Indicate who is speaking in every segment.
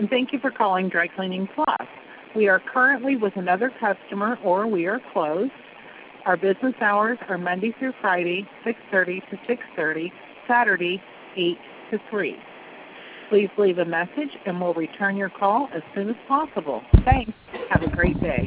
Speaker 1: and thank you for calling Dry Cleaning Plus. We are currently with another customer, or we are closed. Our business hours are Monday through Friday, 6:30 to 6:30, Saturday, 8 to 3. Please leave a message, and we'll return your call as soon as possible. Thanks. Have a great day.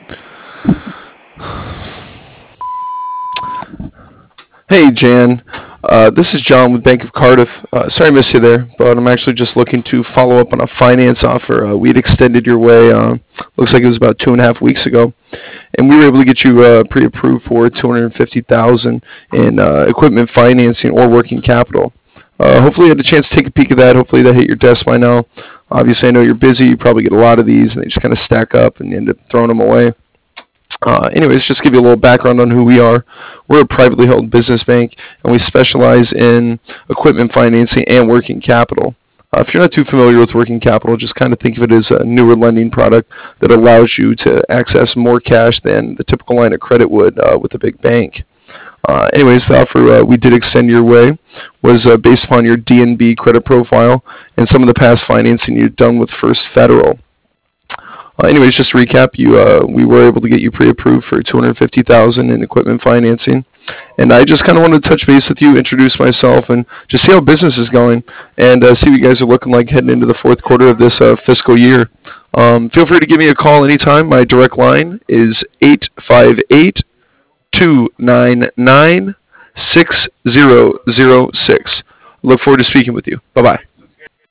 Speaker 2: Hey, Jan. This is John with Bank of Cardiff. Sorry I missed you there, but I'm actually just looking to follow up on a finance offer we'd extended your way. Looks like it was about 2.5 weeks ago, and we were able to get you pre-approved for $250,000 in equipment financing or working capital. Hopefully you had a chance to take a peek at that. Hopefully that hit your desk by now. Obviously, I know you're busy. You probably get a lot of these, and they just kind of stack up, and you end up throwing them away. Anyways, just give you a little background on who we are. We're a privately held business bank, and we specialize in equipment financing and working capital. If you're not too familiar with working capital, just kind of think of it as a newer lending product that allows you to access more cash than the typical line of credit would with a big bank. Anyways, the offer we did extend your way was based upon your DNB credit profile and some of the past financing you've done with First Federal. Anyways, just to recap, we were able to get you pre-approved for $250,000 in equipment financing, and I just kind of wanted to touch base with you, introduce myself, and just see how business is going, and see what you guys are looking like heading into the fourth quarter of this fiscal year. Feel free to give me a call anytime. My direct line is 858-299-6006. Look forward to speaking with you. Bye-bye.